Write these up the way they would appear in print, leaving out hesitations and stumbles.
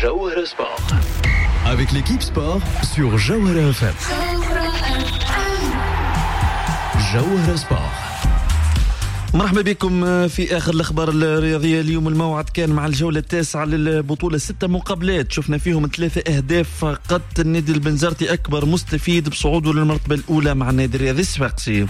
Jawahara Sport. Avec l'équipe sport sur Jawahara FM. Jawahara Sport. مرحبا بكم في آخر الأخبار الرياضية. اليوم الموعد كان مع الجولة التاسعة للبطولة، 6 مقابلات شفنا فيهم 3 أهداف فقط. النادي البنزرتي أكبر مستفيد بصعوده للمرتبة الأولى مع النادي الرياضي الصفاقسي.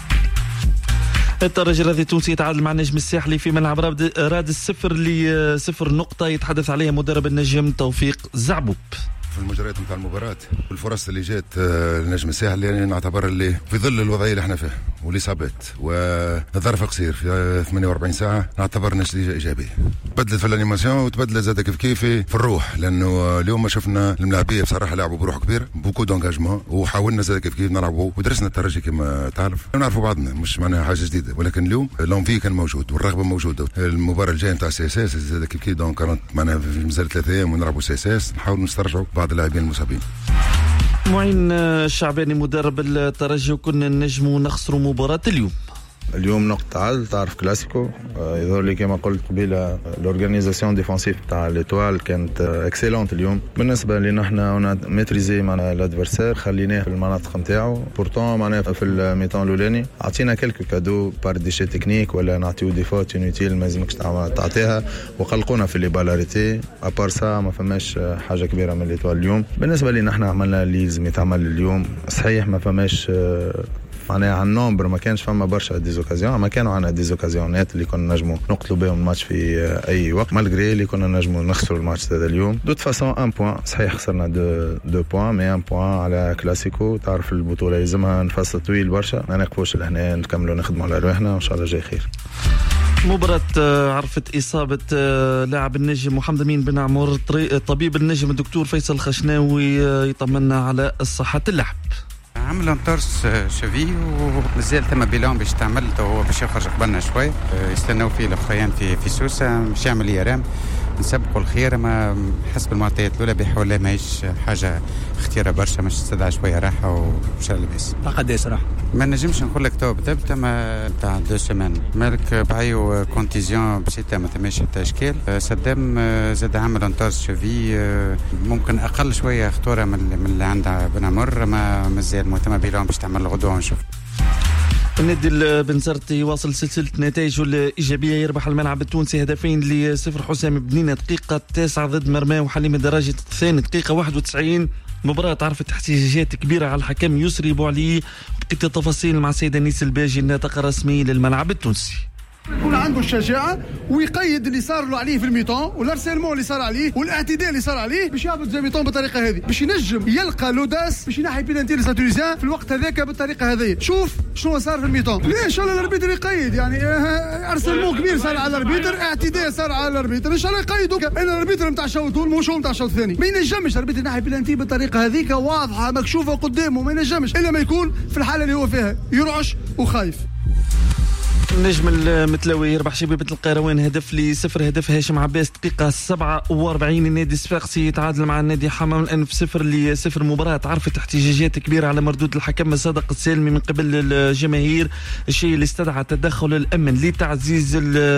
الترجي الرياضي التونسي يتعادل مع النجم الساحلي في ملعب رادس 0-0 نقطة يتحدث عليها مدرب النجم توفيق زعبوب. في المجريات نتاع المباراة والفرص اللي جات النجم الساحلي يعني نعتبر اللي في ظل الوضعية اللي احنا فيها والإصابات والظرف قصير في 48 ساعة نعتبر نتيجة إيجابية. بدلت في الانيماسيون وتبدلت زاد كيف في الروح، لأنه اليوم ما شفنا الملاعبية بصراحة لعبوا بروح كبير بوكو دونجاجمون، وحاولنا زاد كيف نلعبوا ودرسنا الترجي كما تعرف ونعرفوا بعضنا، مش معناها حاجة جديدة، ولكن اليوم لونفي كان موجود والرغبة موجودة. المباراة الجاية نتاع سي اس اس زاد كيف دونك معناها مازال 3 أيام ونلعبوا سي اس اس، نحاول نسترجعوا بعض اللاعبين المصابين. معين الشعباني مدرب الترجي، وكنا النجم ونخسروا مباراة اليوم نقطة تعادل، تعرف كلاسيكو. يظهر لي كما قلت قبيله الاورغانيزاسيون ديفونسيف تاع ليتوال كانت اكسيلونت اليوم. بالنسبة لنا احنا ميتريزي معنا لادفيرسير، خليناه في المناطق نتاعو. بورتون معناها في الميطان الاولاني عطينا كلكو كادو بار ديشي تكنيك ولا نعطيو دي فوت انوتيل ما لازمكش تعطيها، وقلقونا في لي بالاريتي. ابار سا ما فماش حاجة كبيرة من ليتوال اليوم. بالنسبة لنا احنا عملنا اللي لازم يتعمل اليوم. صحيح ما فماش معناها عن نومبر، ما كانش فما برشا ديزوكازيون، ما كانوا عنا ديزوكازيونات اللي كنا نجموا نقتلوا بهم الماتش في اي وقت، مالغري اللي كنا نجموا نخسروا الماتش هذا اليوم. دوت فاسون 1 بوين، صحيح خسرنا 2 بوين، مي 1 بوين على كلاسيكو. تعرف البطوله لازمها نفصل طويل برشا، ما نقفوش لهنا، نكملوا نخدموا على رواحنا وان شاء الله جاي خير. مباراة عرفت إصابة لاعب النجم محمد أمين بن عمر. طبيب النجم الدكتور فيصل خشناوي يطمنا على صحة اللاعب. عمل انطرس شفي ومازال ثم بيلون باش تعمل، هو باش يخرج قبلنا شوي، يستناو فيه الاخرين في سوسه، مش يعمل يرام نسبقوا الخير. ما حسب المعطيات الاولى بحول الله ماهيش حاجه اختياره برشا، مش تستدعى شويه راحه وان شاء الله بس. قداش صراحه ما نجمش نقول لك تو بالضبط، اما تاع 2 سيمان مالك بعيو كونتيزيون بسيطه ما تماش حتى اشكال. صدام زاد عمل انطرس شفي، ممكن اقل شويه خطوره من اللي عندها بن عمر، ما مازال مهتمه بيلون باش تعمل الغدوه ونشوف. النادي البنزرتي يواصل سلسلة نتائجه الإيجابية، يربح الملعب التونسي 2-0. حسام بنينة دقيقة 9 ضد مرماه، وحليم الدراجي الثاني دقيقة 91. مباراة عرفت احتجاجات كبيرة على الحكم يسري بوعلي. بقيت التفاصيل مع السيد أنيس الباجي الناطق الرسمي للملعب التونسي. يكون عنده الشجاعة ويقيد اللي صار له عليه في الميطان والارسلمون اللي صار عليه والاعتداء اللي صار عليه، باش يهبط في الميطان بالطريقة هذه، باش ينجم يلقى لوداس باش ينحي بينالتي لساتوريزيان في الوقت هذاك بالطريقة هذه. شوف شنو صار في الميطان. ليه ان شاء الله الاربيتر يقيد، يعني ارسلمون كبير صار على الاربيتر، اعتداء صار على الاربيتر، ان شاء الله يقيدوا. انا الاربيتر نتاع الشوط الاول مش هو نتاع الشوط الثاني، ما ينجمش الاربيتر ينحي بينالتي بالطريقة هذيك واضحة مكشوفة قدامه، ما ينجمش الا ما يكون في الحالة اللي هو فيها يرعش وخايف. النجم المتلوي يربح شبيبة القيروان 1-0. هدف هاشم عباس دقيقة 47. النادي الصفاقسي يتعادل مع النادي حمام الأنف 0-0. مباراة عرفت احتجاجات كبيرة على مردود الحكم صادق السالمي من قبل الجماهير، الشيء اللي استدعى تدخل الأمن لتعزيز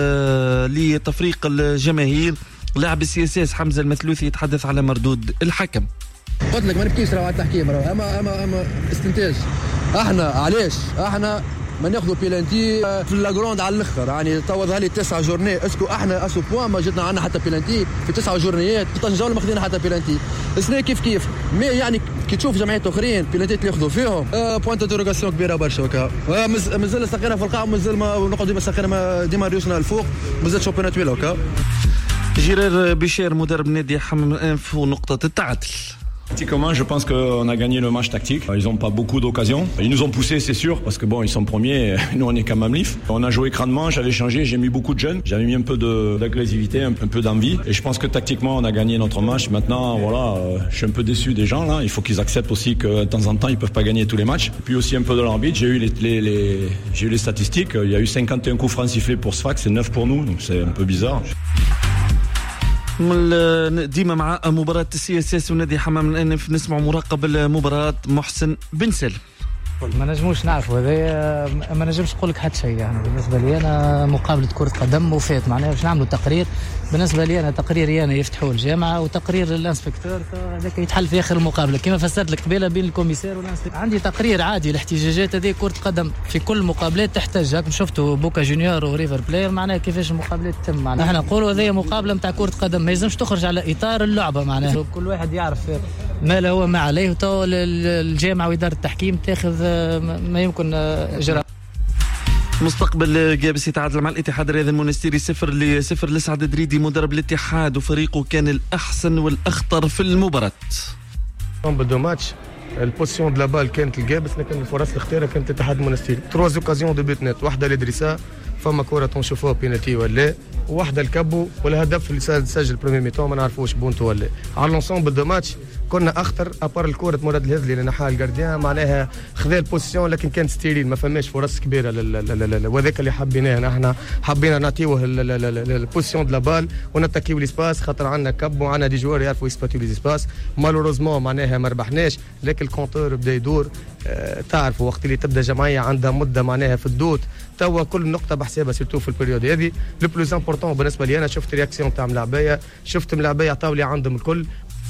لتفريق الجماهير. لاعب السياسات حمزة المثلوثي يتحدث على مردود الحكم. قلت لك ما نبكيش على التحكيم، اما استنتاج. احنا علاش احنا ما ناخذوا بيلانتي في لاغروند على الاخر؟ يعني توضها لي 9 جورني، اسكو احنا اسو بوان ما جاتنا عندنا حتى بيلانتي في 9 جورنيات، 16 جوله ما خذينا حتى بيلانتي. السنه كيف مي يعني كي تشوف جمعيات اخرين بيلانتيات اللي ياخذوا فيهم بوينت انتروغاسيون كبيره برشا. وكا مازال ساقينا في القاع، مازال نقعدوا ديما ساقينا ديما ريوسنا الفوق، مازال شامبيونات طويله. وكا جيرار بشير مدرب نادي حمام الانف ونقطه التعادل. Tactiquement, je pense qu'on a gagné le match tactique. Ils n'ont pas beaucoup d'occasions. Ils nous ont poussés, c'est sûr, parce que bon, ils sont premiers. Nous, on est quand même Mamlif. On a joué crânement. J'avais changé. J'ai mis beaucoup de jeunes. J'avais mis un peu d'agressivité, un peu d'envie. Et je pense que tactiquement, on a gagné notre match. Maintenant, voilà, je suis un peu déçu des gens là. Il faut qu'ils acceptent aussi que de temps en temps, ils peuvent pas gagner tous les matchs. Et puis aussi un peu de l'arbitre. J'ai eu les statistiques. Il y a eu 51 coups francs sifflés pour Sfax, c'est 9 pour nous. Donc c'est un peu bizarre. ديما مع مباراة السي اس اس ونادي حمام الانف نسمع مراقب المباراة محسن بن سالم. ما نجموش نعرفوا هذا، ما نجمش نقول لك حتى شيء. يعني بالنسبه لي انا مقابله كره قدم وفات معناها باش نعملوا تقرير. بالنسبه لي انا تقريري انا يفتحوا الجامعه وتقرير الانسبكتور هذاك يتحل في اخر المقابله كما فسرت لك قبيله بين الكوميسير والانسبكتور. عندي تقرير عادي. الاحتجاجات هذه كره قدم في كل المقابلات تحتاج. هاكم شفتوا بوكا جونيور وريفر بلاير معناها كيفاش المقابلات تتم. معناها احنا نقولوا هذه مقابله نتاع كره قدم ما يلزمش تخرج على اطار اللعبه. معناها كل واحد يعرف ما له هو ما عليه. وتو الجامعه واداره التحكيم تاخذ ما يمكن اجراء. مستقبل جابس يتعادل مع الاتحاد الرياضي المونستيري 0-0 لسعد دريدي مدرب الاتحاد وفريقه كان الأحسن والأخطر في المباراة. بدو ماتش البوزيسيون دو لا بال كانت الجابس لكن الفرص الاختياريه كانت الاتحاد المونستيري. 3 اوكازيون دو بيت نت، واحده لدريسا فما كره تنشوفوها بينالتي ولا وواحده الكبو والهدف اللي سجل بريمير ميتون ما نعرفوش بونتو ولا. على لونسومبل دو ماتش كنا اخطر ابار الكره مراد الهزلي اللي نحاها الجارديان معناها خذا البوزيسيون لكن كانت ستيريل ما فماش فرص كبيره وذاك اللي حبيناه. نحن حبينا نعطيوه البوزيسيون دو لا بال ونتاكيو ليسباس خاطر عندنا كب وعندنا دي جوار يعرفوا يسباتيو ليسباس. مالوروزمون معناها ما ربحناش لكن الكونتور بدا يدور. تعرفوا وقت اللي تبدا جمعيه عندها مده معناها في الدوت توا كل نقطه بحسابها سيرتو في البريود هذه. لو بلوز امبورطون بالنسبه لي انا شفت رياكسيون تاع ملاعبيه، شفت ملاعبيه عطاو لي عندهم الكل.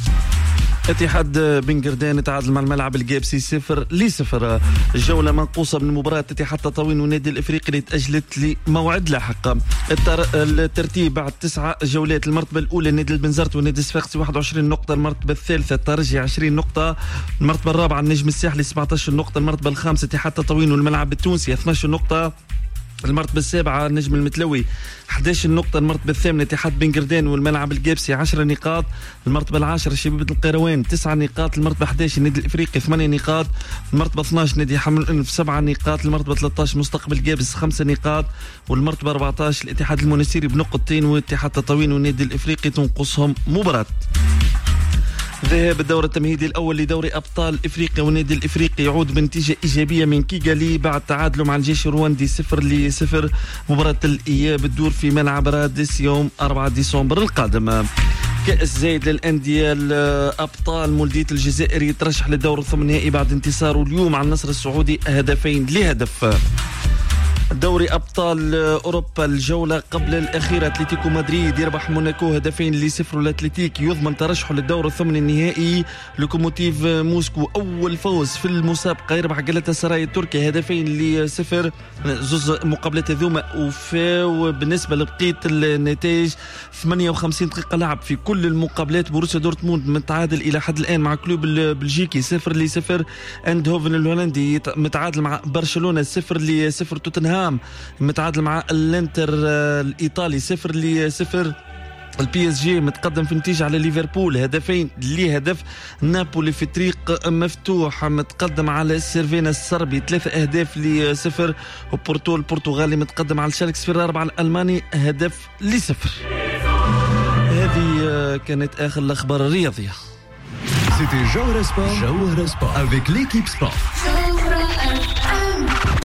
اتحاد بن قردان تعادل مع الملعب الجابسي 0-0. الجولة منقوصة من مباراة اتحاد تطاوين والنادي الافريقي اللي تأجلت لموعد لاحق. الترتيب بعد 9 جولات: المرتبة الأولى النادي البنزرت والنادي الصفاقسي 21 نقطة، المرتبة الثالثة الترجي 20 نقطة، المرتبة الرابعة النجم الساحلي 17 نقطة، المرتبة الخامسة اتحاد تطاوين والملعب التونسي 12 نقطة، المرتبة السابعة النجم المتلوي 11 نقطة، المرتبة الثامنة اتحاد بن قردان والملعب الجابسي 10 نقاط، المرتبة العاشرة شبيبة القيروان 9 نقاط، المرتبة 11 النادي الافريقي 8 نقاط، المرتبة 12 نادي حمل الانف 7 نقاط، المرتبة 13 مستقبل جابس 5 نقاط، والمرتبة 14 الاتحاد المونستيري بنقطتين، واتحاد تطاوين والنادي الافريقي تنقصهم مباراة. ذهاب الدور التمهيدي الأول لدوري أبطال إفريقيا والنادي الإفريقي يعود بنتيجة إيجابية من كيغالي بعد تعادله مع الجيش الرواندي 0-0. مباراة الإياب الدور في ملعب رادس يوم 4 ديسمبر القادم. كأس زايد للأندية الأبطال مولدية الجزائري يترشح للدور الثمانيني بعد انتصاره اليوم على النصر السعودي 2-0. دوري أبطال أوروبا الجولة قبل الأخيرة أتلتيكو مدريد يربح موناكو 2-0 والأتلتيك يضمن ترشحه للدور الثمن النهائي. لوكوموتيف موسكو أول فوز في المسابقة يربح جالاتا سراي التركي 2-0. زوز مقابلات هذوما وفاو بالنسبة لبقية النتائج 58 دقيقة لعب في كل المقابلات. بروسيا دورتموند متعادل إلى حد الآن مع كلوب البلجيكي 0-0. اندهوفن الهولندي متعادل مع برشلونة 0-0. توتنهام متعادل مع الانتر الإيطالي 0-0. البي اس جي متقدم في النتيجة على ليفربول 2-0. نابولي في طريق مفتوح متقدم على السيرفينا الصربي 3-0. وبورتو البرتغالي متقدم على الشالكس في الرابع الألماني 1-0. هذه كانت آخر الأخبار الرياضية. C'était Jawhara Sport avec l'équipe Sport.